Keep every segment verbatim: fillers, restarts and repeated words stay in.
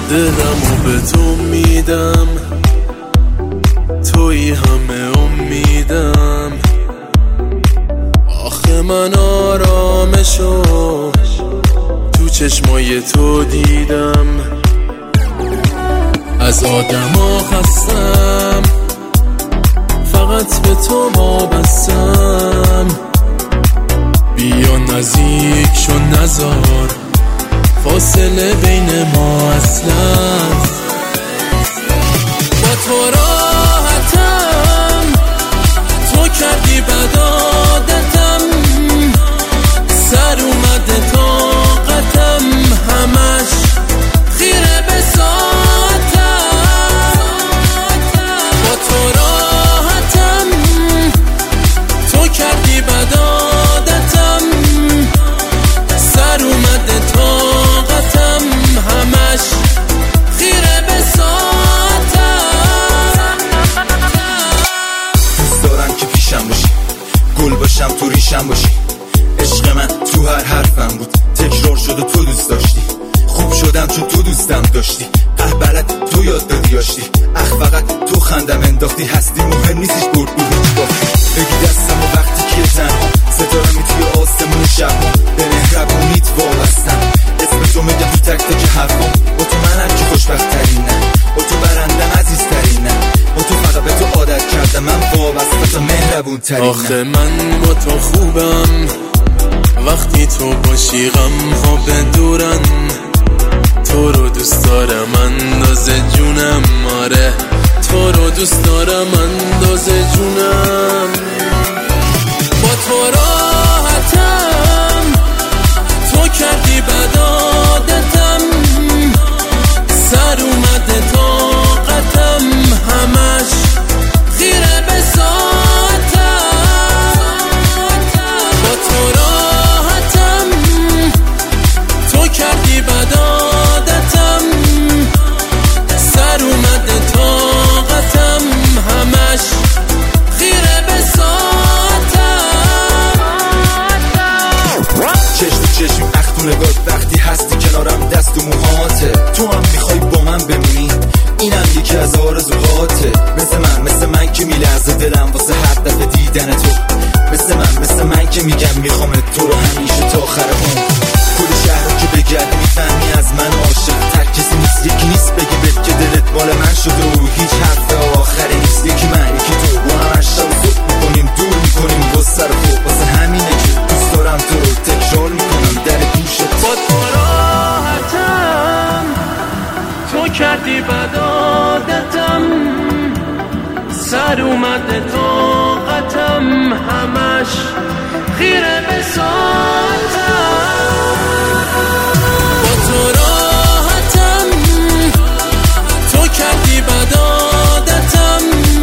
دلمو به تو میدم، توی همه امیدم. آخه من آرامشو تو چشمای تو دیدم. از آدما خستم، فقط به تو وابستم. بیا نزدیک شو، نذار فاصله بین ما اصلا. با تو راحتم، تو کردی بد عادتم. سر اومده طاقتم، همش خیره به ساعتم. با تو راحتم، تو کردی بد عادتم. سر اومده طاقتم، همش خیره به ساعتم. دوست دارم که پیشم باشی، گل باشم تو ریشم باشی. عشق من تو هر حرفم بود، تکرار شده تو دوست داشتی. خوب شدم چون تو دوستم داشتی. اه بلد تو یاد دادی آشتی. اخ فقط تو خندم انداختی. هستی مهم نیستش برد بود باختی. بگی دستم و وقتی که تنها ستاره می توی آسمون شب به مهربونیت وابستم. اسم تو میگم تو تک تک حرفام. با تو منم که خوشبخت ترینم، با تو برندم عزیز ترینم. با تو فقط به تو عادت کردم، من وابسته تا مهربون ترینم. آخه من با تو خوبم، وقتی تو باشی غم ها بدورن. تو رو دوست دارم اندازه جونم، آره تو رو دوست دارم اندازه جونم. با تو راحتم، تو کردی بد عادتم. سر اومده طاقتم، همش خیره به ساعتم. با تو راحتم، تو کردی بد عادتم. سر اومده طاقتم، همش خیره به ساعتم. چشم تو چشم اخ تو نگات، وقتی هستی کنارم دست و موهاته. تو هم میخوای با من بمونی، اینم یکی از آرزوهاته. مثل من مثل من که میلرزه دلم واسه هر دفعه دیدن تو. مثل من مثل من که میگم میخوام تو رو همیشه تا آخر عمر. کل شهر رو که بگردی میفهمی از من عاشق تر کسی نیست. یکی نیست بگی بهت که دلت مال من شده و هیچ حرف آخری نیست. یکی من یکی تو، با هم هشتا رو زود میکنیم، دور میکنیم با سر خوب. واسه همینه که دوست دارم تو رو تکرار میکنم در گوشت. با تو راحتم، تو کردی بد عادتم. سر اومده طاقتم، همش خیره به ساعتم. با تو راحتم، تو کردی بد عادتم.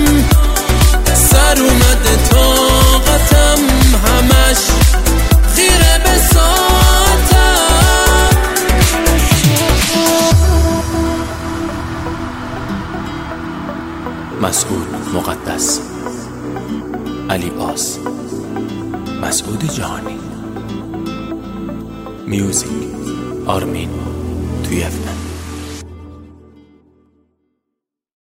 سر اومده طاقتم، همش خیره به ساعتم. مسعود مقدس، علی آس، مسعود جهانی. میوزیک آرمین توی افنن.